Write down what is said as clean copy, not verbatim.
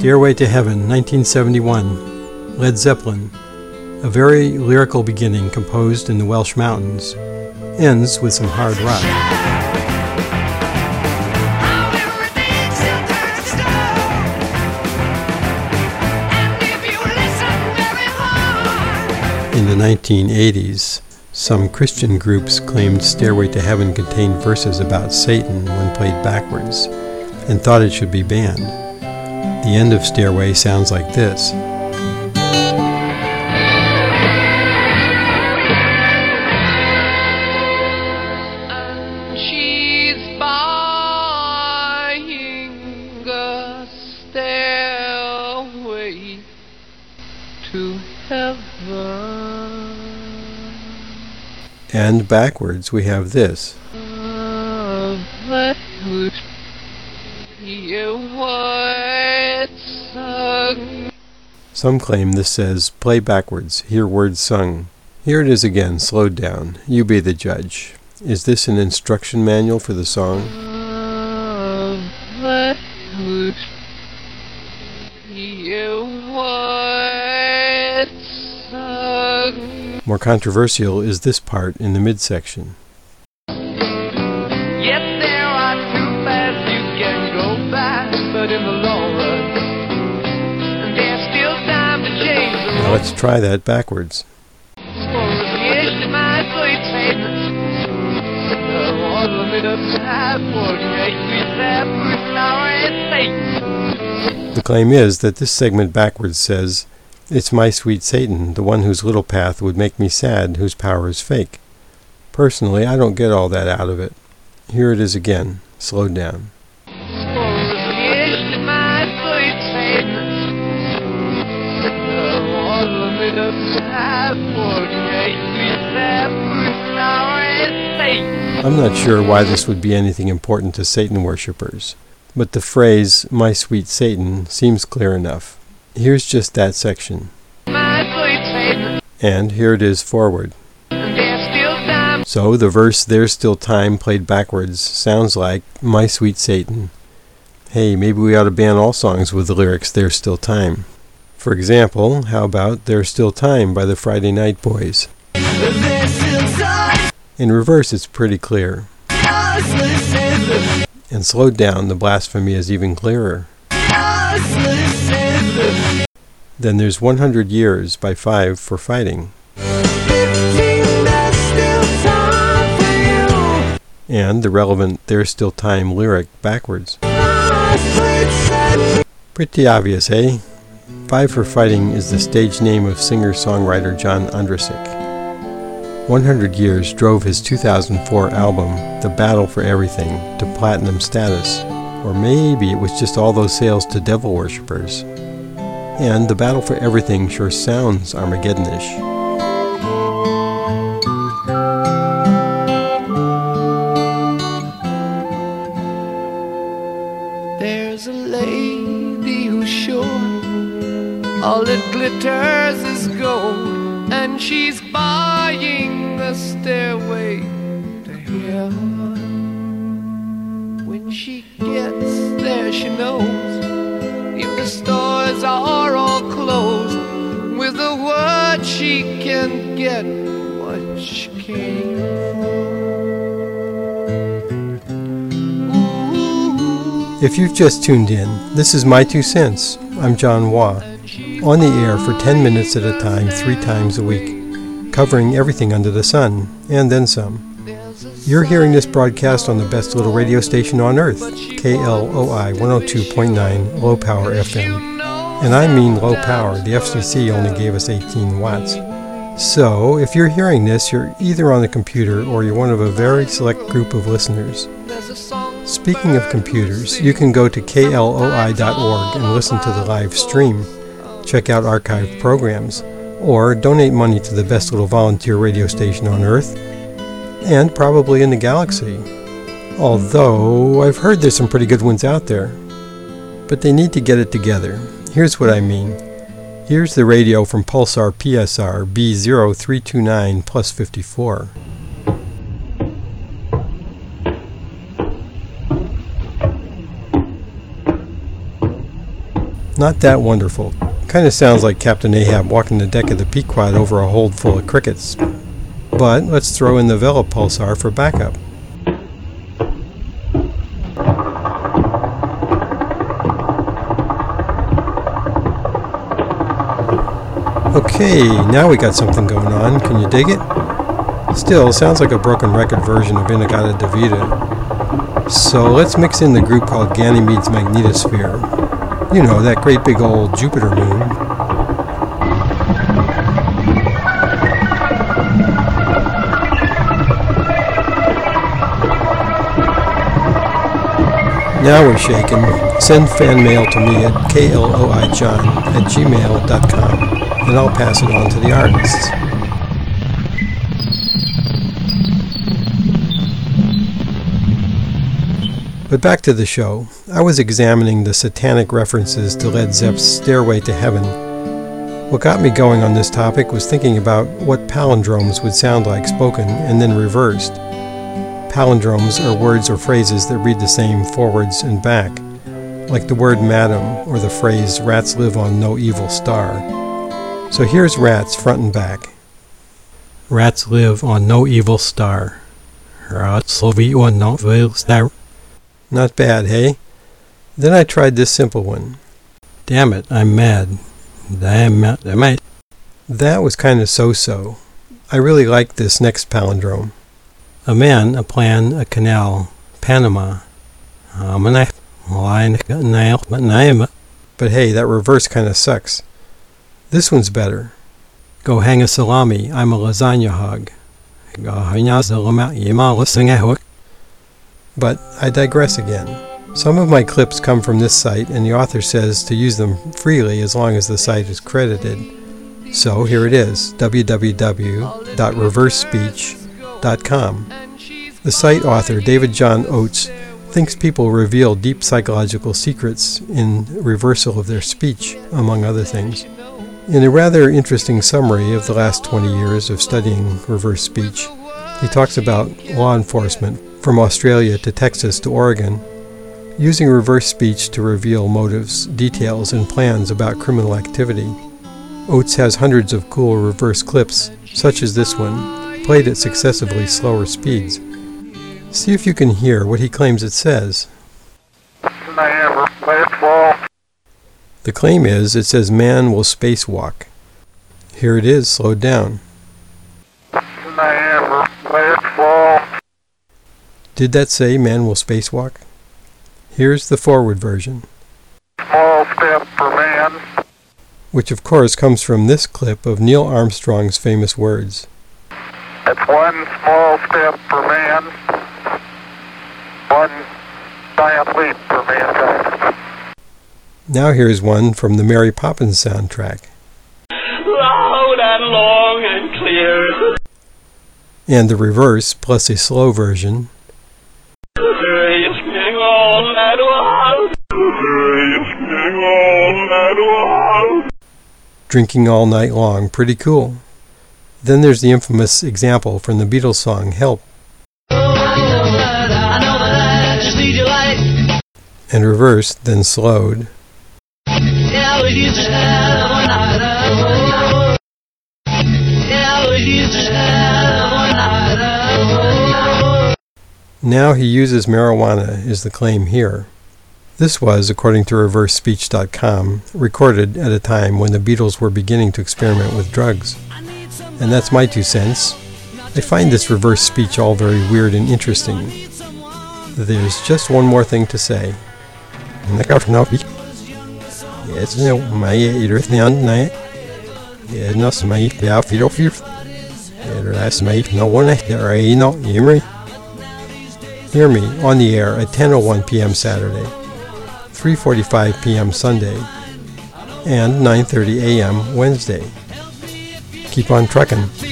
Stairway to Heaven, 1971, Led Zeppelin. A very lyrical beginning composed in the Welsh mountains. Ends with some hard rock. In the 1980s, some Christian groups claimed Stairway to Heaven contained verses about Satan when played backwards, and thought it should be banned. The end of Stairway sounds like this. And she's buying a stairway to heaven. And backwards we have this. Some claim this says, play backwards, hear words sung. Here it is again, slowed down. You be the judge. Is this an instruction manual for the song? More controversial is this part in the midsection. Yes, there are two paths you can go by, but in the long run, there's still time to change the road. Now let's try that backwards. The claim is that this segment backwards says, "It's my sweet Satan, the one whose little path would make me sad, whose power is fake." Personally, I don't get all that out of it. Here it is again, slowed down. I'm not sure why this would be anything important to Satan worshippers, but the phrase, "my sweet Satan," seems clear enough. Here's just that section. And here it is forward. So the verse, "There's still time," played backwards, sounds like, "my sweet Satan." Hey, maybe we ought to ban all songs with the lyrics, "There's still time." For example, how about "There's Still Time" by the Friday Night Boys? In reverse, it's pretty clear. And slowed down, the blasphemy is even clearer. Then there's 100 Years by Five for Fighting. And the relevant "There's Still Time" lyric backwards. Pretty obvious, eh? Five for Fighting is the stage name of singer-songwriter John Ondrasik. 100 Years drove his 2004 album, The Battle for Everything, to platinum status. Or maybe it was just all those sales to devil worshippers. And The Battle for Everything sure sounds Armageddon-ish. There's a lady who's sure all that glitters is gold, and she's buying a stairway to heaven. When she gets there, she knows if the stores are all closed, with a word she can get what she came for. If you've just tuned in, this is My Two Cents. I'm John Waugh, on the air for 10 minutes at a time, 3 times a week, covering everything under the sun, and then some. You're hearing this broadcast on the best little radio station on earth, KLOI 102.9 Low Power FM. And I mean low power. The FCC only gave us 18 watts. So, if you're hearing this, you're either on the computer or you're one of a very select group of listeners. Speaking of computers, you can go to kloi.org and listen to the live stream, check out archived programs, or donate money to the best little volunteer radio station on earth, and probably in the galaxy. Although, I've heard there's some pretty good ones out there. But they need to get it together. Here's what I mean. Here's the radio from Pulsar PSR B0329 plus 54. Not that wonderful. Kind of sounds like Captain Ahab walking the deck of the Pequod over a hold full of crickets. But let's throw in the Vela pulsar for backup. Okay, now we got something going on. Can you dig it? Still, sounds like a broken record version of Inagata Davida. So let's mix in the group called Ganymede's Magnetosphere. You know, that great big old Jupiter moon. Now we're shaking. Send fan mail to me at kloijohn@gmail.com and I'll pass it on to the artists. But back to the show. I was examining the satanic references to Led Zepp's Stairway to Heaven. What got me going on this topic was thinking about what palindromes would sound like spoken and then reversed. Palindromes are words or phrases that read the same forwards and back, like the word madam or the phrase rats live on no evil star. So here's rats front and back. Rats live on no evil star. Rats live on no evil star. Not bad, hey? Then I tried this simple one. Damn it, I'm mad. Damn it. That was kind of so-so. I really liked this next palindrome. A man, a plan, a canal, Panama. But hey, that reverse kind of sucks. This one's better. Go hang a salami, I'm a lasagna hog. But I digress again. Some of my clips come from this site, and the author says to use them freely as long as the site is credited. So here it is, www.reversespeech.com. The site author, David John Oates, thinks people reveal deep psychological secrets in reversal of their speech, among other things. In a rather interesting summary of the last 20 years of studying reverse speech, he talks about law enforcement from Australia to Texas to Oregon, using reverse speech to reveal motives, details, and plans about criminal activity. Oates has hundreds of cool reverse clips, such as this one, played at successively slower speeds. See if you can hear what he claims it says. The claim is, it says man will spacewalk. Here it is, slowed down. Did that say man will spacewalk? Here's the forward version. Small step for man. Which of course comes from this clip of Neil Armstrong's famous words. It's one small step for man, one giant leap for mankind. Now here's one from the Mary Poppins soundtrack. Loud and long and clear. And the reverse, plus a slow version. Drinking all night long, pretty cool. Then there's the infamous example from the Beatles song Help. And reversed, then slowed. Now he uses marijuana is the claim here. This was, according to ReverseSpeech.com, recorded at a time when the Beatles were beginning to experiment with drugs. And that's my 2 cents. I find this reverse speech all very weird and interesting. There's just one more thing to say. Hear me on the air at 10:01 p.m. Saturday, 3:45 p.m. Sunday, and 9:30 a.m. Wednesday. Keep on trucking.